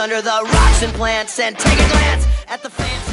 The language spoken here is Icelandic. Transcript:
under the rocks and plants and take a glance at the fancy